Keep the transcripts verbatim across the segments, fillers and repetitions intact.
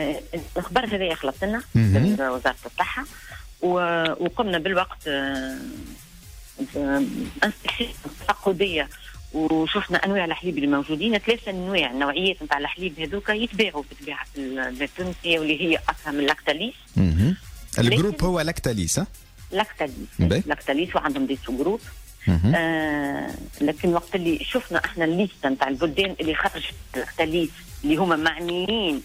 الخبر هذا خلص لنا من وزاره الصحه، وقمنا بالوقت انستكشاف تفقديه وشفنا انواع الحليب اللي موجودين. ثلاثه انواع نوعيات نتاع الحليب هذوك يتباعوا بالطبيعه في التونسيه، واللي هي اصلا من لاكتاليس. الجروب هو لاكتاليس. ها لاكتاليس لاكتاليس وعندهم دي سو جروب. آه لكن وقت اللي شفنا احنا الليسته نتاع البلدان اللي خرجت لاكتاليس اللي هما معنيين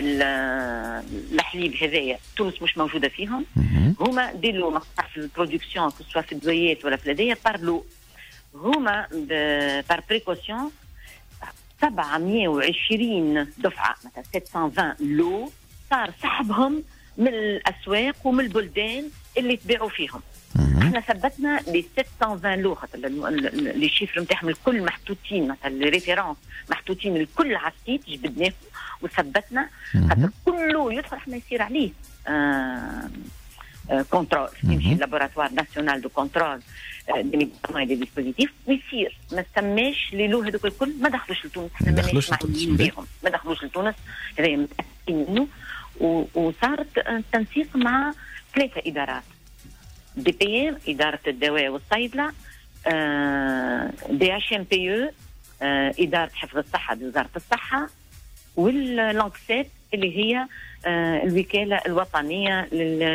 بالحليب هذايا، تونس مش موجوده فيهم. هما ديروا مقطع في البرودكسيون سواء في الدويات ولا في الهدايا بارلو. هما بار بريكوسيون سبعمائة وعشرين دفعه مثلا سبعمائة وعشرين لو صار سحبهم من الاسواق ومن البلدان اللي تباعوا فيهم. احنا ثبتنا ل سبعمائة وعشرين لو، خاطر لي شيفر نتاعهم الكل محطوطين، مثلا لي ريفيرونس محطوطين الكل على السيت، جبدناه وثبتنا خاطر كله يدخل احنا يصير عليه آه آه كونترول، يمشي لابوراتوار ناسيونال دو كونترول دي ميديكامون دي ديسبوزيتيف ويصير. ما سماش لي لو هذوك الكل ما دخلوش لتونس، احنا ماناش معنيين بهم، ما دخلوش لتونس، هذا متاكدين منه. وصارت تنسيق مع ثلاثه ادارات: دي بي ام اداره الدواء والصيدله، آه دي اش ام بي او آه اداره حفظ الصحه بوزاره الصحه، واللانكسيت اللي هي آه الوكاله الوطنيه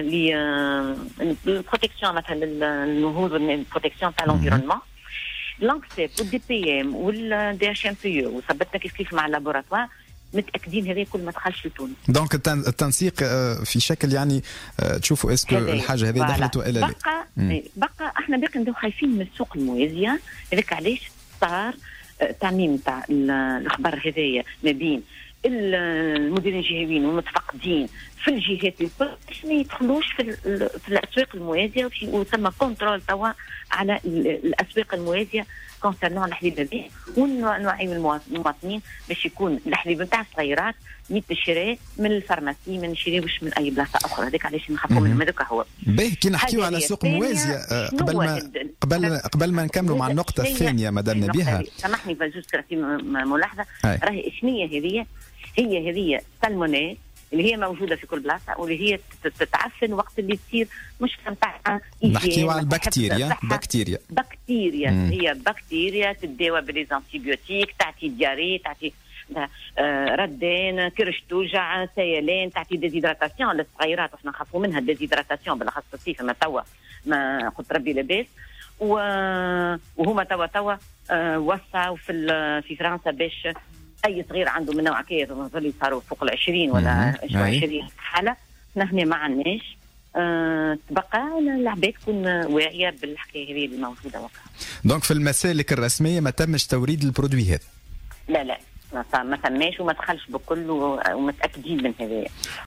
للبروتكسيون مثلا النهوض والبروتكسيون تاع الانفيرونمون. لانكسيت والدي بي ام والدي اش ام بي او وثبتنا كيف كيف مع اللابوراتوار، متاكدين هذا كل ما دخلش لتونس. دونك التنسيق في شكل يعني تشوفوا اسكو الحاجه هذه دخلت والا لا. بقى مم. بقى احنا باقي ندو خايفين من السوق الموازيه، هذاك علاش صار تعميم تاع الاخبار هذايا ما بين المديرين الجهويين والمتفقدين في الجهات الكل باش ما يدخلوش في, في الاسواق الموازيه، وثم كونترول توا على الاسواق الموازيه كونسيرنون الحليب هذا، ونوعيو المواطنين باش يكون الحليب نتاع الصغيرات يتشرى من الفارماسي، ما نشريوش من اي بلاصه اخرى. هذاك علاش نخافوا منهم. هذاك هو باهي. كي نحكيو على سوق موازيه قبل ما قبل قبل ما نكملوا مع النقطه الثانيه مدام نبيها، سامحني بجوز كراتي ملاحظه. راهي شنية هذه؟ هي هذه سالمونيل اللي هي موجوده في كل بلاصه، واللي هي تتعفن وقت اللي تصير مشكله نتاع نحكيو على البكتيريا. بكتيريا بكتيريا مم. هي بكتيريا تداوى بالانتيبيوتيك، تعطي دياري، تعطي آه ردان، كرش توجع، سيلان، تعطي ديزيدراتاسيون للصغيرات، وحنا نخافوا منها الديزيدراتاسيون بالاخص في الصيف ما توا ما قلت ربي لاباس. وهما توا توا آه وصاوا في في فرنسا باش اي صغير عنده من نوع كذا اللي صاروا فوق العشرين ولا عشرين حاله، احنا هنا ما عندناش. أه تبقى العباد تكون واعيه بالحكايه هذه اللي موجوده وقتها. دونك في المسالك الرسميه ما تمش توريد البرودوي هذا؟ لا لا ما ما تماش وما دخلش بكل، ومتاكدين من هذا.